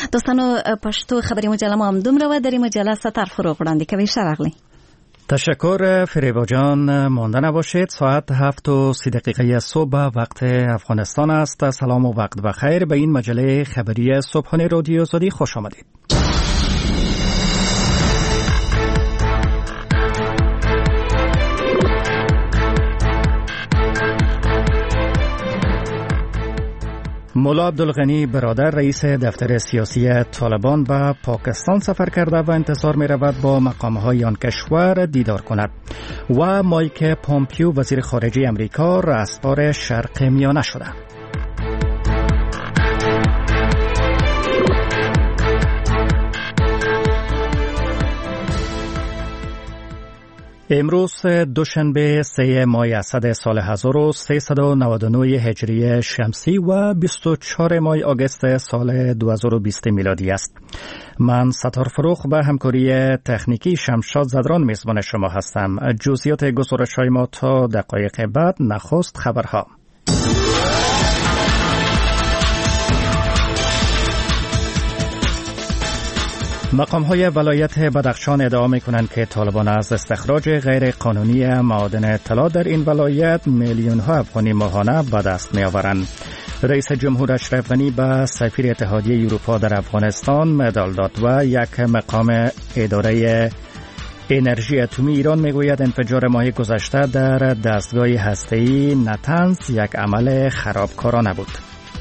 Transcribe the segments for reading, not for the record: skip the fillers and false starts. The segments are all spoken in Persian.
دوستانو پښتو خبري مجله ما هم دومره و. در این مجله ستر فروغ وړاندې کوي. شرغلی تشکر فریبا جان. مانده نباشید. ساعت 7:30 صبح وقت افغانستان است. سلام و وقت بخیر. به این مجله خبری صبحانه رادیو آزادی خوش آمدید. مولا عبدالغنی برادر رئیس دفتر سیاسی طالبان به پاکستان سفر کرده و انتظار می رود با مقامهای آن کشور دیدار کند. و مایک پومپیو وزیر خارجه امریکا رستگار شرق میانه شده. امروز دوشنبه 3 ماه اسد سال 1399 هجری شمسی و 24 ماه آگوست سال 2020 میلادی است. من ستار فروغ به همکاری تکنیکی شمشاد زدران میزبان شما هستم. جزئیات گزارش‌های ما تا دقایق بعد. نخست خبرها. مقام‌های ولایت بدخشان ادعا می‌کنند که طالبان از استخراج غیر قانونی معادن طلا در این ولایت میلیون‌ها افغانی ماهانه به دست می‌آورند. رئیس جمهور اشرف غنی به سفیر اتحادیه اروپا در افغانستان مدال داد و یک مقام اداره انرژی اتمی ایران میگوید انفجار ماه گذشته در دستگاه هسته‌ای نتنز یک عمل خرابکارانه بود.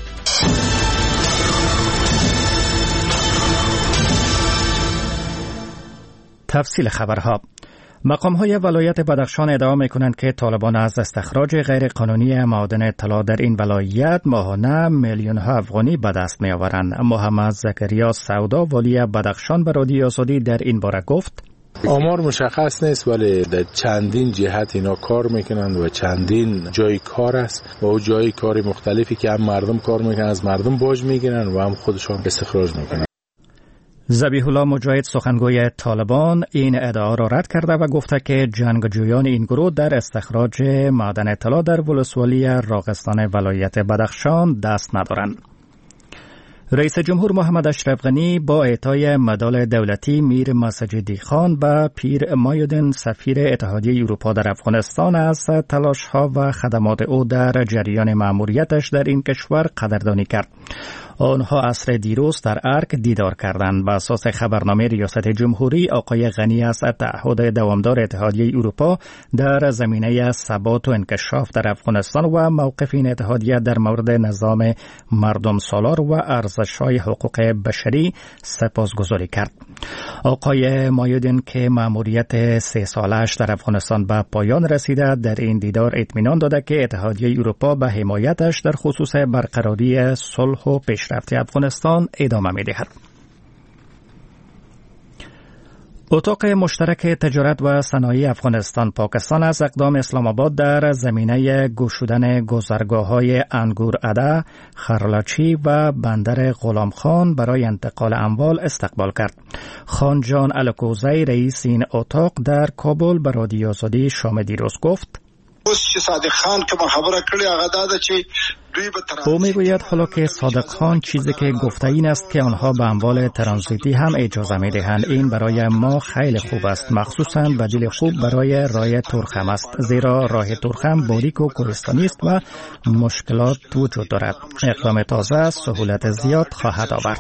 تفصیل خبرها. مقام‌های ولایت بدخشان ادعا می‌کنند که طالبان از استخراج غیرقانونی معادن طلا در این ولایت ماهانه میلیون‌ها افغانی به دست می‌آورند. محمد زکریا سودا والی بدخشان به رادیو آزادی در این باره گفت: آمار مشخص نیست ولی در چندین جهت اینا کار میکنند و چندین جای کار است و او جای کار مختلفی که هم مردم کار میکنن از مردم باج میگیرن و هم خودشان استخراج میکنن. ذبیح الله مجاهد سخنگوی طالبان این ادعا را رد کرده و گفته که جنگجویان این گروه در استخراج معدن طلا در ولسوالی راغستان ولایت بدخشان دست ندارند. رئیس جمهور محمد اشرف غنی با اعطای مدال دولتی میر مسجدی خان به پیر مایودین سفیر اتحادیه اروپا در افغانستان از تلاش‌ها و خدمات او در جریان مأموریتش در این کشور قدردانی کرد. آنها عصر دیروز در ارک دیدار کردند. بر اساس خبرنامه ریاست جمهوری، آقای غنی از تعهد دوامدار اتحادیه اروپا در زمینه ثبات و انکشاف در افغانستان و موقف این اتحادیه در مورد نظام مردم سالار و ارزش‌های حقوق بشری سپاسگزاری کرد. آقای مایودین که مأموریت 3 سالش در افغانستان به پایان رسیده، در این دیدار اطمینان داده که اتحادیه اروپا به حمایتش در خصوص برقراری صلح و پیشرفت افغانستان ادامه می‌دهد. اتاق مشترک تجارت و صنایع افغانستان پاکستان از اقدام اسلام آباد در زمینه گشودن گذرگاه‌های انگور اده، خرلاچی و بندر غلام خان برای انتقال اموال استقبال کرد. خانجان الکوزی رئیس این اتاق در کابل به رادیو آزادی شام دیروز گفت: او میگوید حالا که صادق خان چیزی که گفته این است که آنها به اموال ترانزیتی هم اجازه میدهند. این برای ما خیلی خوب است، مخصوصاً بدیل خوب برای راه ترخم است، زیرا راه ترخم باریک و کوهستانی است و مشکلات وجود دارد. اقدام تازه سهولت زیاد خواهد آورد.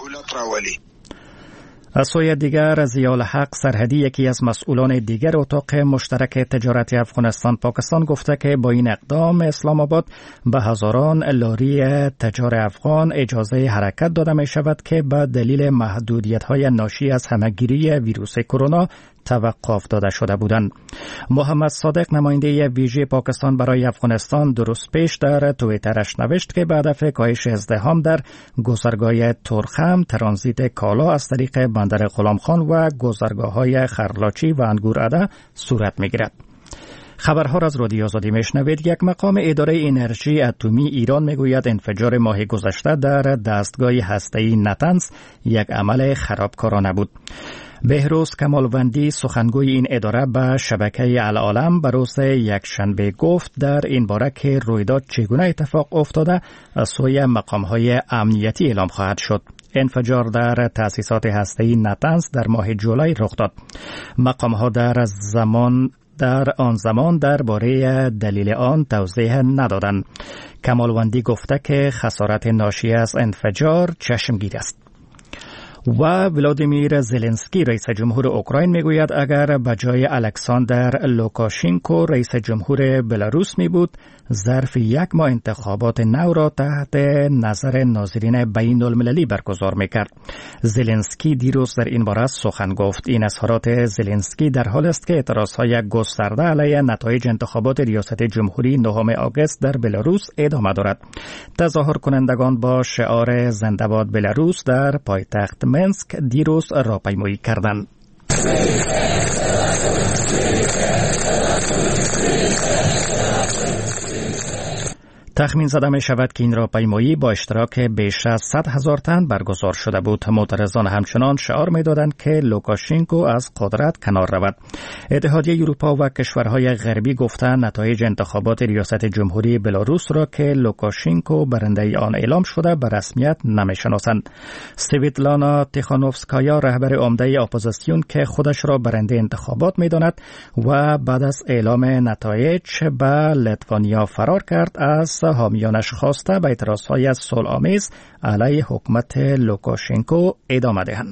از سوی دیگر ضیاء الحق سرحدی یکی از مسئولان دیگر اتاق مشترک تجارت افغانستان پاکستان گفته که با این اقدام اسلام آباد به هزاران لاری تجار افغان اجازه حرکت داده می شود که به دلیل محدودیت‌های ناشی از همه‌گیری ویروس کرونا توقف داده شده بودند. محمد صادق نماینده ویژه پاکستان برای افغانستان درست پیش در توییترش نوشت که به هدف کاهش ازدحام در گذرگاه ترخم ترانزیت کالا از طریق بندر غلام خان و گذرگاه‌های خرلاچی و انگور اده صورت می‌گیرد. خبرها را از رادیو آزادی میشنوید. یک مقام اداره انرژی اتمی ایران میگوید انفجار ماه گذشته در دستگاه هسته‌ای نتنز یک عمل خرابکارانه بود. بهروز کمالوندی سخنگوی این اداره به شبکه العالم به روز یکشنبه گفت در این باره که رویداد چگونه اتفاق افتاده از سوی مقام‌های امنیتی اعلام خواهد شد. انفجار در تأسیسات هسته‌ای نتنز در ماه جولای رخ داد. مقام‌ها در آن زمان درباره دلیل آن توضیح ندادند. کمالوندی گفته که خسارت ناشی از انفجار چشمگیر است. و ولادیمیر زلنسکی رئیس جمهور اوکراین میگوید اگر به جای الکساندر لوکاشنکو رئیس جمهور بلاروس می بود ظرف 1 ماه انتخابات نو را تحت نظر ناظرین بین المللی برگزار میکرد. زلنسکی دیروز در این باره سخن گفت. این اظهارات زلنسکی در حال است که اعتراضهای گسترده علیه نتایج انتخابات ریاست جمهوری 9 آگوست در بلاروس ادامه دارد. تظاهر کنندگان با شعار زنده باد بلاروس در پایتخت منسک دیروز راهپیمایی کردند. تخمین زده می شود که این راهپیمایی با اشتراک بیش از 100,000 تن برگزار شده بود. معترضان همچنان شعار می دادند که لوکاشنکو از قدرت کنار رود. اتحادیه اروپا و کشورهای غربی گفتند نتایج انتخابات ریاست جمهوری بلاروس را که لوکاشنکو برنده آن اعلام شده به رسمیت نمی شناسند. سویتلانا تیخانوفسکایا رهبر عمده اپوزیسیون که خودش را برنده انتخابات می داند و بعد از اعلام نتایج به لیتوانیا فرار کرد از حامیانش خواسته به اعتراضهای صلح‌آمیز علیه حکومت لوکاشنکو ادامه دهند.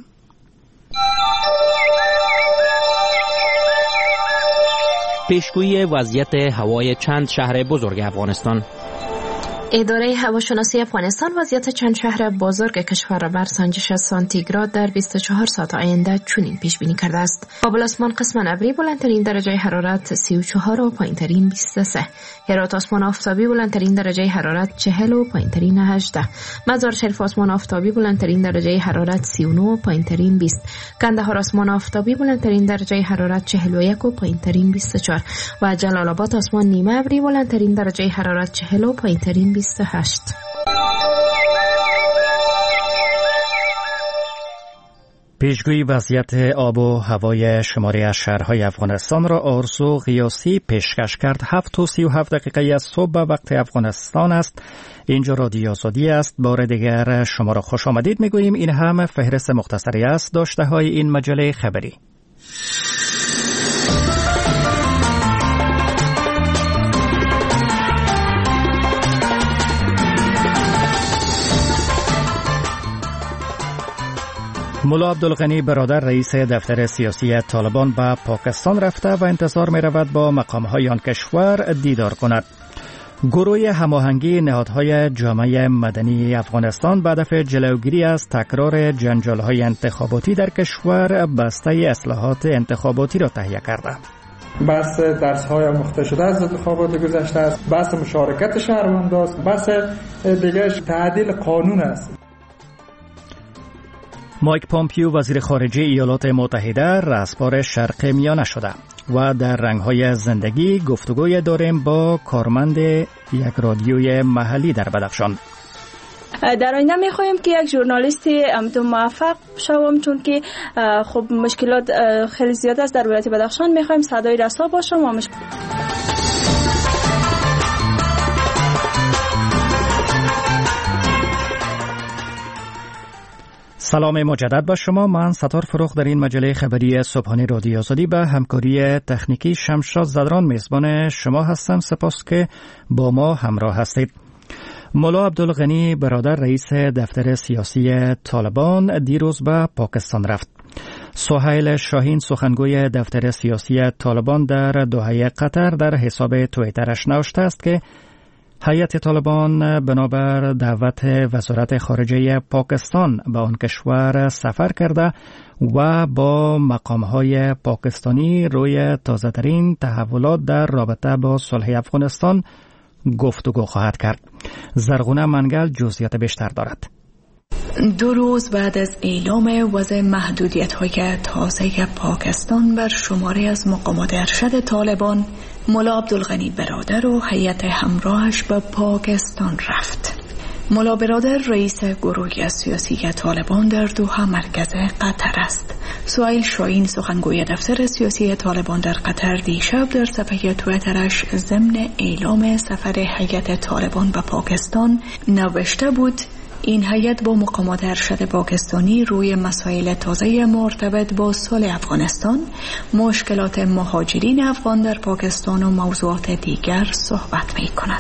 پیشگویی وضعیت هوای چند شهر بزرگ افغانستان. اداره هواشناسی افغانستان وضعیت چند شهر بزرگ کشور را بر سنجش سانتیگراد در 24 ساعت آینده چنین پیش بینی کرده است: کابل آسمان قسماً ابری، بلندترین درجه حرارت 34 و پایینترین 23. هرات آسمان آفتابی، بلندترین درجه حرارت 40 و پایینترین 18. مزار شریف آسمان آفتابی، بلندترین درجه حرارت 39 و پایینترین 20. کندهار آسمان آفتابی، بلندترین درجه حرارت 41 و پایینترین 24. و جلال آباد آسمان نیمه ابری، بلندترین درجه حرارت 40 و پایینترین 28. پیشگویی وضعیت آب و هوای شماری از شهرهای افغانستان را آرزو قیاسی پیشکش کرد. 7:37 از صبح به وقت افغانستان است. اینجا رادیو آزادی است. بار دیگر شما را خوش آمدید میگوییم. این هم فهرست مختصری است داشته های این مجله خبری. ملا عبدالغنی برادر رئیس دفتر سیاسی طالبان به پاکستان رفته و انتظار می رود با مقامهای آن کشور دیدار کند. گروه هماهنگی نهادهای جامعه مدنی افغانستان به هدف جلوگیری از تکرار جنجالهای انتخاباتی در کشور بسته اصلاحات انتخاباتی را تهیه کرده. بحث درس‌های آموخته شده از انتخابات گذشته است، بحث مشارکت شهروندان است، بحث دیگه تعدیل قانون است. مایک پامپیو وزیر خارجه ایالات متحده رسپار شرق میانه شده و در رنگ‌های زندگی گفتگوی داریم با کارمند یک رادیوی محلی در بدخشان. در آینده می‌خوایم که یک ژورنالیست موفق شوم، چون که خب مشکلات خیلی زیاد است در ولایت بدخشان. می‌خوایم صدای رسا باشم و سلام مجدد به شما. من ستار فروخ در این مجله خبری صبحانه رادیو آزادی به همکاری تکنیکی شمشاد زدران میزبان شما هستم. سپاس که با ما همراه هستید. ملا عبدالغنی برادر رئیس دفتر سیاسی طالبان دیروز به پاکستان رفت. سهیل شاهین سخنگوی دفتر سیاسی طالبان در دوحه قطر در حساب توییترش نوشته است که هیئت طالبان بنابر دعوت وزارت خارجه پاکستان به آن کشور سفر کرده و با مقامهای پاکستانی روی تازه‌ترین تحولات در رابطه با صلح افغانستان گفتگو خواهد کرد. زرغونه منگل جزئیات بیشتر دارد. 2 روز بعد از اعلام وضع محدودیت‌های تازه پاکستان بر شماری از مقامات ارشد طالبان، ملا عبدالغنی برادر و هیئت همراهش به پاکستان رفت. ملا برادر رئیس گروه سیاسی طالبان در دوحه مرکز قطر است. سهیل شاهین سخنگوی دفتر سیاسی طالبان در قطر دیشب در صفحه توییترش ضمن اعلام سفر هیئت طالبان به پاکستان نوشته بود: این هیئت با مقامات ارشد پاکستانی روی مسائل تازه مرتبط با صلح افغانستان، مشکلات مهاجرین افغان در پاکستان و موضوعات دیگر صحبت می کند.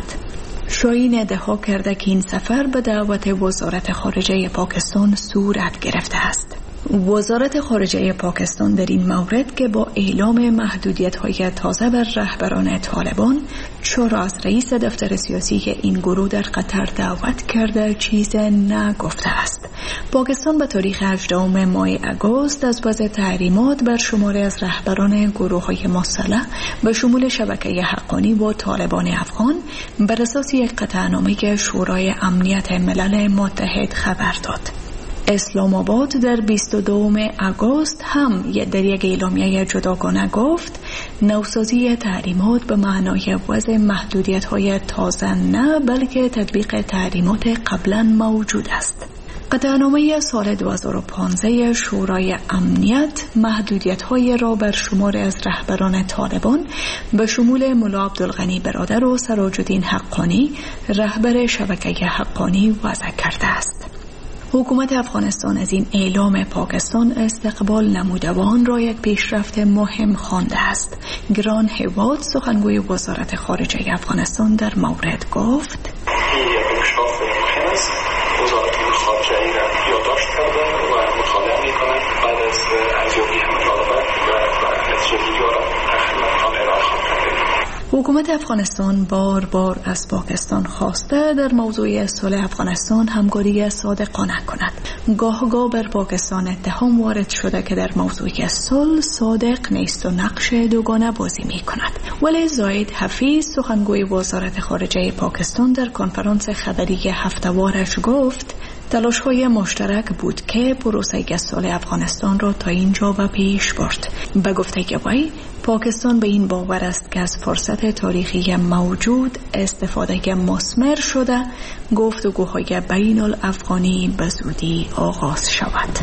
شاهین ادعا کرده که این سفر به دعوت وزارت خارجه پاکستان صورت گرفته است. وزارت خارجه پاکستان در این مورد که با اعلام محدودیت‌های تازه بر رهبران طالبان چرا از رئیس دفتر سیاسی این گروه در قطر دعوت کرده چیز نگفته است. پاکستان به تاریخ 18 ماه اگست از پس تحریمات بر شماری از رهبران گروه‌های مسلح به شمول شبکه حقانی با طالبان افغان بر اساس یک قطعنامه شورای امنیت ملل متحد خبر داد. اسلام آباد در 22 آگوست هم در یک اعلامیه جداگانه گفت نوسازی تحریمات به معنای وضع محدودیت‌های تازه نه بلکه تطبیق تحریمات قبلا موجود است. قطعنامه سال 2015 شورای امنیت محدودیت‌های را بر شمار از رهبران طالبان به شمول ملا عبدالغنی برادر و سراج الدین حقانی رهبر شبکه حقانی وضع کرده است. حکومت افغانستان از این اعلام پاکستان استقبال نموده و آن را یک پیشرفت مهم خوانده است. گران هواد سخنگوی وزارت خارجه افغانستان در مورد گفت: این یک پیشرفت مهم است. وزارت خارجه را یادداشت کردن و مطالعه می‌کنند بعد از ارزیابی مطالبات و نتیجه‌گیری را خدمتتان ارائه خواهد کرد. حکومت افغانستان بار بار از پاکستان خواسته در موضوع صلح افغانستان همکاری صادقانه کند. گاه بر پاکستان اتهام وارد شده که در موضوع صلح صادق نیست و نقش دوگانه بازی می کند. ولی زاید حفیظ سخنگوی وزارت خارجه پاکستان در کنفرانس خبری هفته‌وارش گفت تلاش‌های مشترک بود که پروسه صلح افغانستان را تا اینجا به پیش برد. به گفته وی پاکستان به این باور است که از فرصت تاریخی موجود استفاده مثمر شده گفتگوهای بین الافغانی به زودی آغاز شود.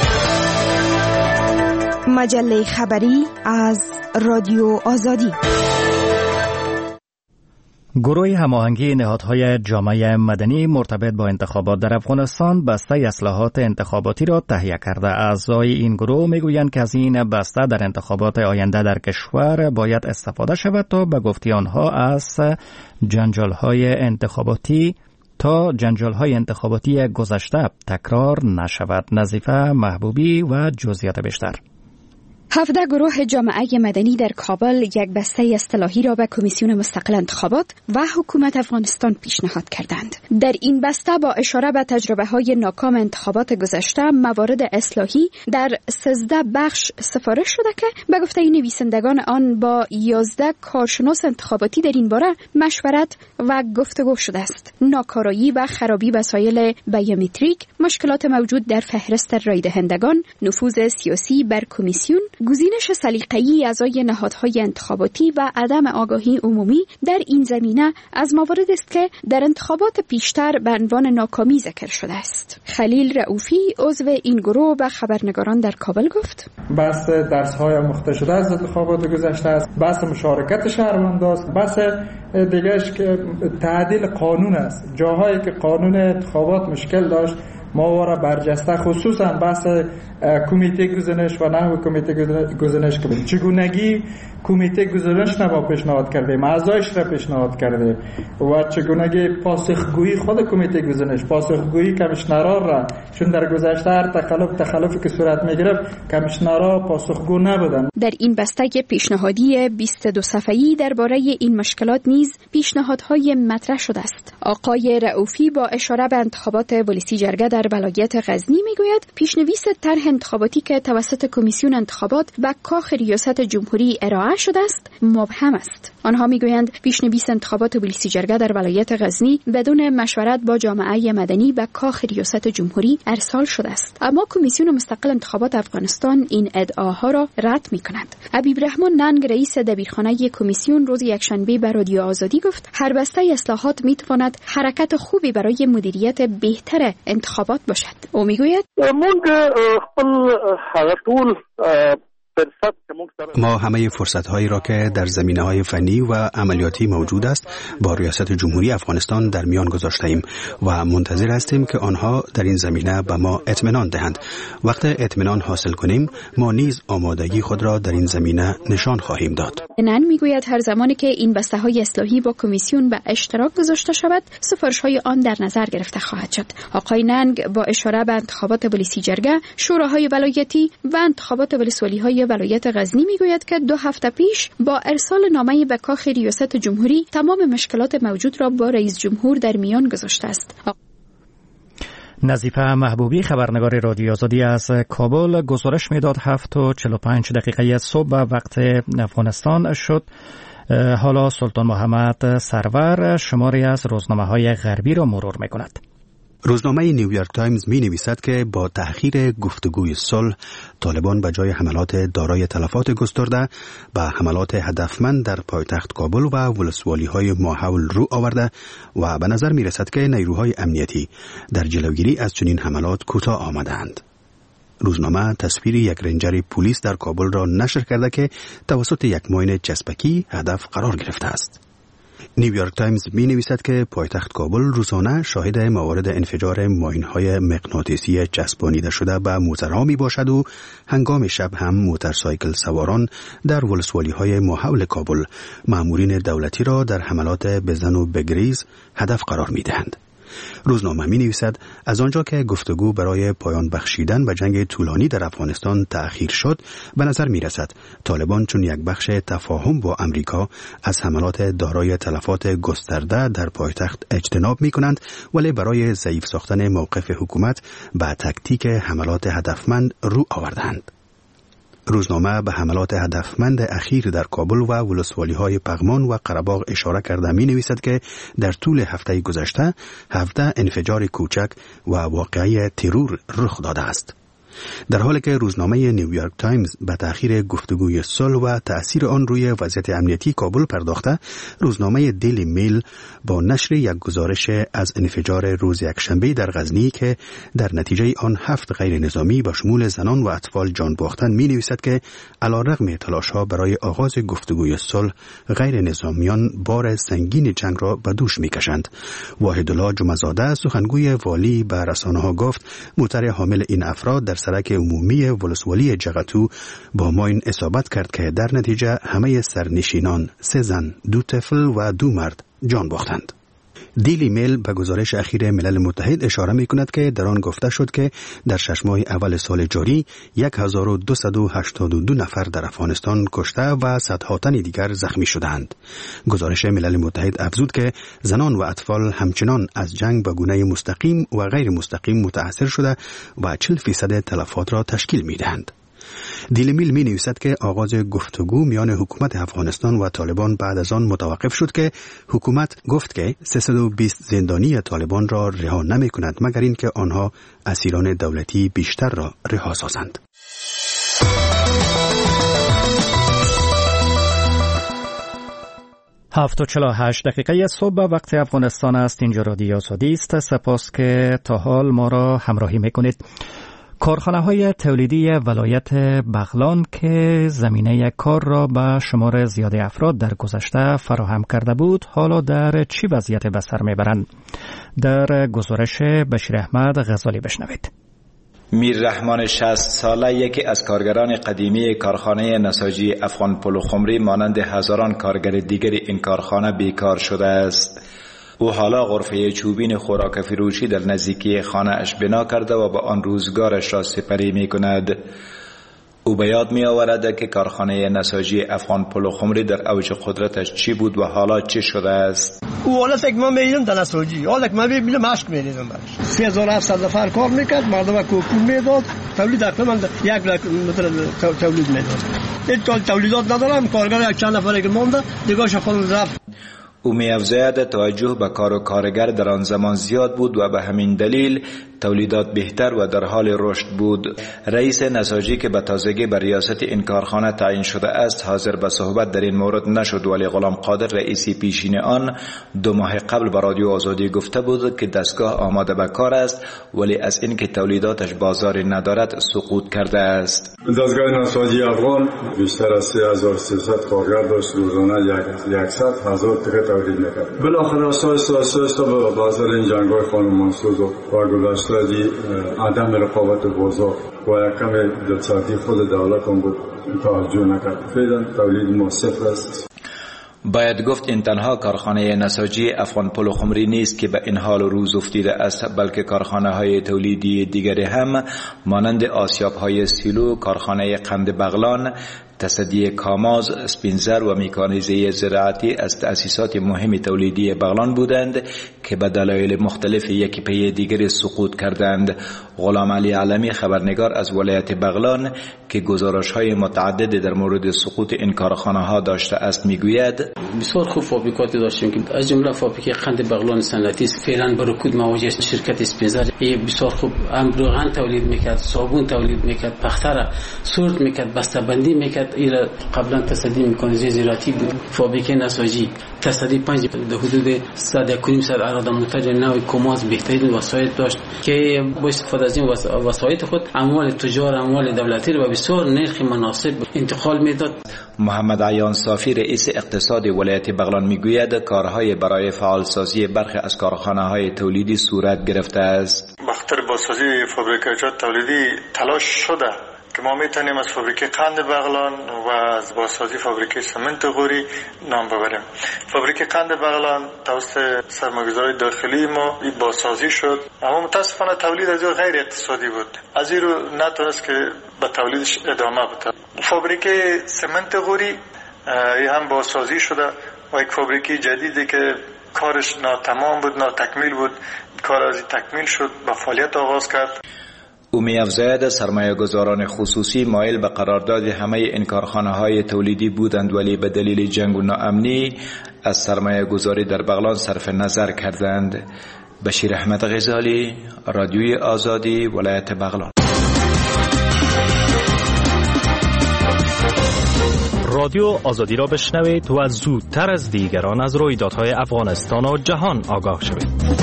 مجله خبری از رادیو آزادی. گروه هماهنگی نهادهای جامعه مدنی مرتبط با انتخابات در افغانستان بسته اصلاحات انتخاباتی را تهیه کرده. اعضای این گروه میگویند که از این بسته در انتخابات آینده در کشور باید استفاده شود تا به گفته آنها از جنجال‌های انتخاباتی گذشته تکرار نشود. نظیفه محبوبی و جزئیات بیشتر. 17 گروه جامعه مدنی در کابل یک بسته اصلاحی را به کمیسیون مستقل انتخابات و حکومت افغانستان پیشنهاد کردند. در این بسته با اشاره به تجربه‌های ناکام انتخابات گذشته موارد اصلاحی در 13 بخش سفارش شده که به گفته نویسندگان آن با 11 کارشناس انتخاباتی در این باره مشورت و گفتگو شده است. ناکارایی و خرابی وسایل بیومتریک، مشکلات موجود در فهرست رای دهندگان، نفوذ سیاسی بر کمیسیون، گزینش سلیقه‌ای اعضای نهادهای انتخاباتی و عدم آگاهی عمومی در این زمینه از مواردی است که در انتخابات پیشتر به عنوان ناکامی ذکر شده است. خلیل رؤوفی عضو این گروه به خبرنگاران در کابل گفت: بحث درس‌های مخته شده از انتخابات گذشته است، بحث مشارکت شهروندان است، بحث دیگه‌اش که تعدیل قانون است. جاهایی که قانون انتخابات مشکل داشت ما وارا برجسته، خصوصا بحث کمیته گزینش و نحو کمیته گزینش کردیم. چگونگی کمیته گزینش ما پیشنهاد کردیم، اعضایش را پیشنهاد کردیم و چگونگی پاسخگویی خود کمیته گزینش، پاسخگویی کمیشنرا را، چون در گذشته هر تخلفی که صورت میگرفت کمیشنرا پاسخگو نبودند. در این بسته پیشنهادی 22 صفحه‌ای درباره این مشکلات نیز پیشنهادهای مطرح شده است. آقای رؤوفی با اشاره به انتخابات ولسی جرگه در ولایت غزنی میگوید پیشنویس طرح انتخاباتی که توسط کمیسیون انتخابات به کاخ ریاست جمهوری ارائه شده است مبهم است. آنها میگویند پیشنویس انتخابات ولسی جرگه در ولایت غزنی بدون مشورت با جامعه مدنی به کاخ ریاست جمهوری ارسال شده است، اما کمیسیون مستقل انتخابات افغانستان این ادعاها را رد میکند. حبیب رحمان ننگ رئیس دبیرخانه کمیسیون روز یکشنبه به رادیو آزادی گفت هر بسته اصلاحات میتواند حرکت خوبی برای مدیریت بهتر انتخابات باشد. او میگوید موږ خپل هغه ټول ما همه فرصت‌هایی را که در زمینه‌های فنی و عملیاتی موجود است با ریاست جمهوری افغانستان در میان گذاشته‌ایم و منتظر هستیم که آنها در این زمینه به ما اطمینان دهند. وقت اطمینان حاصل کنیم ما نیز آمادگی خود را در این زمینه نشان خواهیم داد. نن میگوید هر زمانی که این بسته‌های اصلاحی با کمیسیون به اشتراک گذاشته شود سفارش‌های آن در نظر گرفته خواهد شد. آقای ننگ با اشاره به انتخابات ولسی جرگه، شوراهای ولایتی و انتخابات ولسوالی‌های ولایت غزنی میگوید که 2 هفته پیش با ارسال نامه به کاخ ریاست جمهوری تمام مشکلات موجود را با رئیس جمهور در میان گذاشته است. نظیفه محبوبی خبرنگار رادیو آزادی از کابل گزارش میداد 7:45 صبح وقت افغانستان شد. حالا سلطان محمد سرور شماری از روزنامه‌های غربی را مرور می‌کند. روزنامه نیویورک تایمز می نویسد که با تأخیر گفتگوی صلح طالبان به جای حملات دارای تلفات گسترده به حملات هدفمند در پایتخت کابل و ولسوالی‌های ماحول رو آورده و به نظر می رسد که نیروهای امنیتی در جلوگیری از چنین حملات کوتاه آمدند. روزنامه تصویر یک رنجر پلیس در کابل را نشر کرده که توسط یک ماین چسبکی هدف قرار گرفته است. نیویورک تایمز می نویسد که پایتخت کابل روزانه شاهد موارد انفجار ماین‌های مغناطیسی چسبانیده شده به موترها می باشد و هنگام شب هم موتورسایکل سواران در ولسوالی‌های ماحول کابل مامورین دولتی را در حملات بزن و بگریز هدف قرار می دهند. روزنامه می نویسد از آنجا که گفتگو برای پایان بخشیدن به جنگ طولانی در افغانستان تأخیر شد به نظر می رسد طالبان چون یک بخش تفاهم با امریکا از حملات دارای تلفات گسترده در پایتخت اجتناب می کنند ولی برای ضعیف ساختن موقف حکومت به تکتیک حملات هدفمند رو آوردند. روزنامه به حملات هدفمند اخیر در کابل و ولسوالی‌های پغمان و قره‌باغ اشاره کرده می نویسد که در طول هفته گذشته 17 انفجار کوچک و واقعه ترور رخ داده است. در حالی که روزنامه نیویورک تایمز به تأخیر گفتگوی صلح و تأثیر آن روی وضعیت امنیتی کابل پرداخته، روزنامه دیلی میل با نشر یک گزارش از انفجار روز یکشنبه در غزنی که در نتیجه آن 7 غیر نظامی با شمول زنان و اطفال جان باختند می نویسد که علیرغم تلاش‌ها برای آغاز گفتگوی صلح غیر نظامیان بار سنگین جنگ را به دوش می کشند. واحدالله جمعه‌زاده سخنگوی والی به رسانه‌ها گفت موتر حامل این افراد در سرک عمومی ولسوالی جغتو با ماین اصابت کرد که در نتیجه همه سرنشینان 3 زن، 2 طفل و 2 مرد جان باختند. دیلی میل به گزارش اخیر ملل متحد اشاره می کند که در آن گفته شد که در 6 ماه اول سال جاری 1282 نفر در افغانستان کشته و صدها تن دیگر زخمی شدند. گزارش ملل متحد افزود که زنان و اطفال همچنان از جنگ به گونه مستقیم و غیر مستقیم متاثر شده و 40% تلفات را تشکیل می دهند. دیلی میل می نویسد که آغاز گفتگو میان حکومت افغانستان و طالبان بعد از آن متوقف شد که حکومت گفت که 320 زندانی طالبان را رها نمی کند مگر اینکه آنها اسیران دولتی بیشتر را رها سازند. هفت و 48 دقیقه صبح وقت افغانستان است. اینجا رادیو آزادی است. سپاس که تا حال ما را همراهی میکنید. کارخانه‌های تولیدی ولایت بغلان که زمینه کار را به شمار زیاد افراد در گذشته فراهم کرده بود حالا در چی وضعیت به سر میبرند؟ در گزارش بشیر احمد غزالی بشنوید. میر رحمان 60 ساله یکی از کارگران قدیمی کارخانه نساجی افغان پلوخمری مانند هزاران کارگر دیگر این کارخانه بیکار شده است. او حالا غرفه چوبین خوراک فروشی در نزدیکی خانه اش بنا کرده و با آن روزگارش را سپری می کند. او به یاد می آورد که کارخانه نساجی افغان پلوخمری در اوج قدرتش چی بود و حالا چی شده است. او حالا که من میدم در نساجی حالا که من بیلم عشق میدیدم برش 3700 نفر کار میکرد، مردم کوکو میداد، تولید اقلا من 1 لک تولید میداد. این تولیدات ندارم، کارگر یک چند نفره که مونده دیگرش خودم رفت. او می‌افزاید توجه به کار و کارگر در آن زمان زیاد بود و به همین دلیل تولیدات بهتر و در حال رشد بود. رئیس نساجی که به تازگی بر ریاست این کارخانه تعیین شده است حاضر به صحبت در این مورد نشد، ولی غلام قادر رئیسی پیشین آن 2 ماه قبل به رادیو آزادی گفته بود که دستگاه آماده به کار است، ولی از اینکه تولیداتش بازاری ندارد سقوط کرده است. دستگاه نساجی افغان بیشتر از 3300 کارگر داشت، روزانه 100,000 تکه تولید میکرد. بالاخره آسایش به بازار این جنگ‌های خانم منصور و گذشته عدم رقابت بازار و کم دلسردی خود دولت هم بود توجه نکرد. فعلا تولید ما صفر است. باید گفت این تنها کارخانه نساجی افغان پل و خمری نیست که به این حال روز افتیده است، بلکه کارخانه های تولیدی دیگری هم مانند آسیاب های سیلو، کارخانه قند بغلان، تصدی کاماز، اسپینزر و میکانیزه زراعتی از تأسیسات مهم تولیدی بغلان بودند که به دلایل مختلف یکی پی دیگری سقوط کردند. غلام علی علمی خبرنگار از ولایت بغلان که گزارش‌های متعدد در مورد سقوط این کارخانه ها داشته است میگوید بسیار خوب فابریکاتی داشتیم که از جمله فابریکه قند بغلان صنعتی فعلا به رکود مواجه شرکت اسپینزر بسیار خوب روغن تولید میکرد، صابون تولید میکرد، پختر سورت میکرد، بسته‌بندی میکرد. ایرا قبلا تصدی میکانیزه زراعتی بود. فابریکه نساجی تصدی 5 در حدود 100 اراده منتج نوع کماز بهترین وسایل داشت که با استفاده از این وسایل خود اموال تجار، اموال دولتی رو به بسیار نرخ مناسب انتقال میداد. محمد عیان صافی رئیس اقتصاد ولایت بغلان میگوید کارهای برای فعالسازی برخی از کارخانه‌های تولیدی صورت گرفته است. بخاطر بازسازی فابریکه‌جات تولیدی تلاش شده که ما میتونیم از فابریکه قند بغلان و از بازسازی فابریکه سمنت غوری نام ببریم. فابریکه قند بغلان توسط سرمایه‌گذاری داخلی ما بازسازی شد، اما متاسفانه تولید از غیر اقتصادی بود، از این رو نتونست که به تولیدش ادامه بده. فابریکه سمنت غوری هم بازسازی شده و یک فابریکه جدیدی که کارش ناتمام بود، ناتکمیل بود، کار از تکمیل شد، به فعالیت آغاز کرد. او می‌افزاید سرمایه گذاران خصوصی مایل به قرارداد همه این کارخانه های تولیدی بودند، ولی به دلیل جنگ و ناامنی از سرمایه گذاری در بغلان صرف نظر کردند. بشیر احمد غزالی، رادیوی آزادی، ولایت بغلان. رادیو آزادی را بشنوید و زودتر از دیگران از رویدادهای افغانستان و جهان آگاه شوید.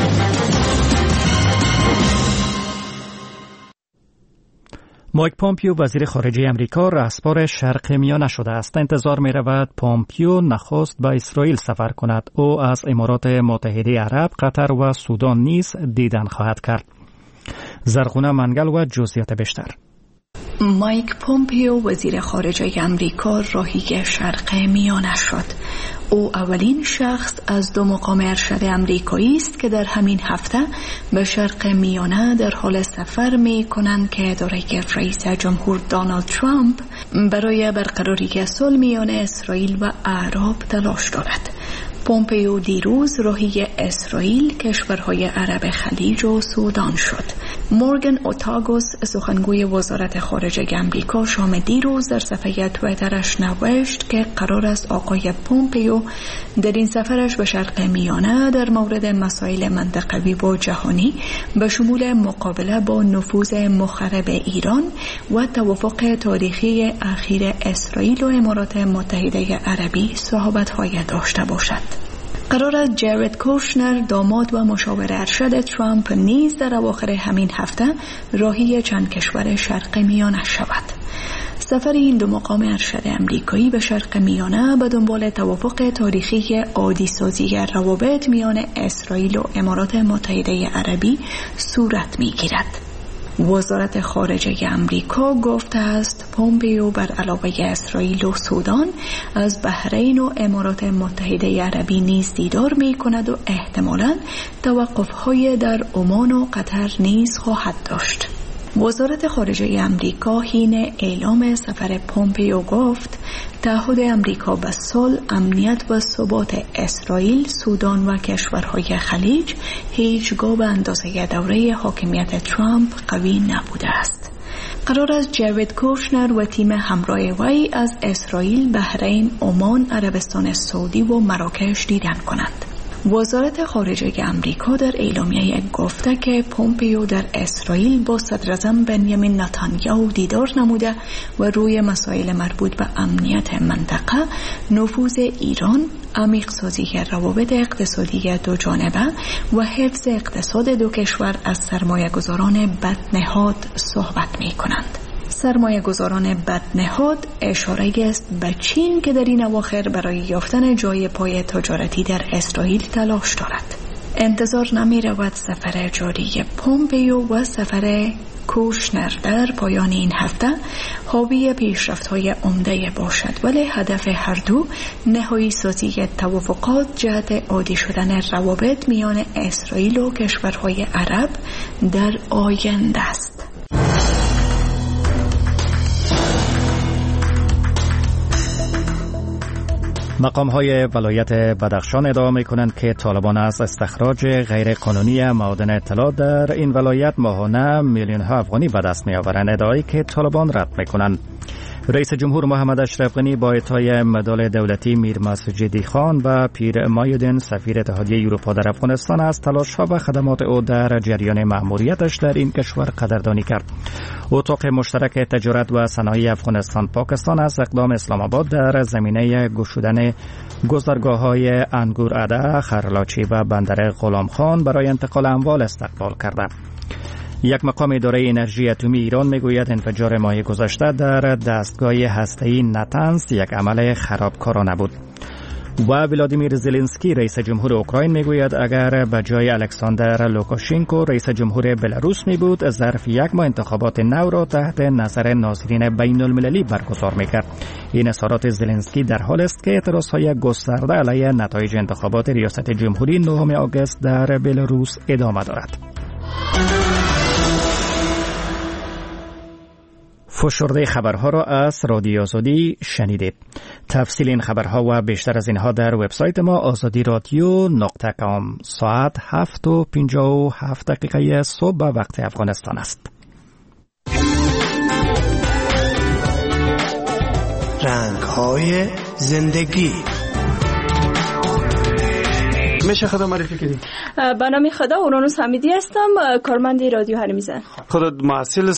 مایک پامپیو وزیر خارجه امریکا رهسپار شرق میانه شده است. انتظار می رود پامپیو نخست به اسرائیل سفر کند. او از امارات متحده عرب، قطر و سودان نیز دیدن خواهد کرد. زرخونه منگل و جزئیات بیشتر. مایک پامپیو وزیر خارجه امریکا راهی شرق میانه شد. او اولین شخص از 2 مقام ارشد امریکایی است که در همین هفته به شرق میانه در حال سفر می کنند که اداره رئیس جمهور دونالد ترامپ برای برقراری صلح میان اسرائیل و اعراب تلاش دارد. پومپیو دیروز راهی اسرائیل، کشورهای عرب خلیج و سودان شد. مورگان اوتاگوس سخنگوی وزارت خارجه امریکا شام دیروز در صفحه توییترش نوشت که قرار است آقای پومپیو در این سفرش به شرق میانه در مورد مسائل منطقوی و جهانی به شمول مقابله با نفوذ مخرب ایران و توافق تاریخی اخیر اسرائیل و امارات متحده عربی صحبت‌های داشته باشد. قرار است جارد کوشنر داماد و مشاور ارشد ترامپ نیز در اواخر همین هفته راهی چند کشور شرق میانه شود. سفر این 2 مقام ارشد امریکایی به شرق میانه به دنبال توافق تاریخی عادی سازی روابط میان اسرائیل و امارات متحده عربی صورت می‌گیرد. وزارت خارجه امریکا گفته است پومپیو بر علاوه اسرائیل و سودان از بحرین و امارات متحده عربی نیز دیدار می کند و احتمالاً توقف‌های در عمان و قطر نیز خواهد داشت. وزارت خارجه امریکا حین اعلام سفر پومپیو گفت تعهد امریکا به صلح، امنیت و ثبات اسرائیل، سودان و کشورهای خلیج هیچگاه به اندازه دوره حاکمیت ترامپ قوی نبوده است. قرار است جارد کوشنر و تیم همراه وی از اسرائیل، بحرین، عمان، عربستان سعودی و مراکش دیدن کنند. وزارت خارجه امریکا در اعلامیه گفته که پومپیو در اسرائیل با صدر اعظم بنیامین نتانیاهو دیدار نموده و روی مسائل مربوط به امنیت منطقه، نفوذ ایران، عمیق سازی روابط اقتصادی دو جانبه و حفظ اقتصاد دو کشور از سرمایه‌گذاران بدنهاد صحبت می‌کنند. سرمایه‌گذاران بدنهاد اشاره است به چین که در این اواخر برای یافتن جای پای تجارتی در اسرائیل تلاش دارد. انتظار نمی رود سفر جاری پومپیو و سفر کوشنر در پایان این هفته حاوی پیشرفت‌های عمده باشد، ولی هدف هر دو نهایی سازی توافقات جهت عادی شدن روابط میان اسرائیل و کشورهای عرب در آینده است. مقام‌های ولایت بدخشان ادعا می‌کنند که طالبان از استخراج غیرقانونی معادن طلا در این ولایت ماهانه میلیون‌ها افغانی به دست می‌آورند، ادعایی که طالبان رد می‌کنند. رئیس جمهور محمد اشرف غنی با اعطای مدال دولتی میر مسجدی خان و پیر مایودین سفیر اتحادیه اروپا در افغانستان از تلاش‌ها و خدمات او در جریان مأموریتش در این کشور قدردانی کرد. اتاق مشترک تجارت و صنایع افغانستان پاکستان از اقدام اسلام آباد در زمینه گشودن گذرگاه‌های انگور اده، خرلاچی و بندر غلام خان برای انتقال اموال استقبال کرده. یک مقام اداره انرژی اتمی ایران میگوید انفجار ماه گذشته در دستگاه هسته‌ای نتنز یک عمل خرابکارانه بود. و ولادیمیر زلنسکی رئیس جمهور اوکراین میگوید اگر به جای الکساندر لوکاشنکو رئیس جمهور بلاروس می بود، ظرف یک ماه انتخابات نو را تحت نظر ناظرین بین المللی برگزار میکرد. این اظهارات زلنسکی در حال است که اعتراضهای گسترده علیه نتایج انتخابات ریاست جمهوری 9 آگوست در بلاروس ادامه دارد. فشرده خبرها را از رادیو آزادی شنیدید. تفصیل این خبرها و بیشتر از اینها در وبسایت ما azadiradyo.com. ساعت 7:57 صبح به وقت افغانستان است. رنگ‌های زندگی. میشه خدا معرفی کنید؟ به نام خدا اورانوس حمیدی هستم، کارمند رادیو هرمیزه. خودت محصل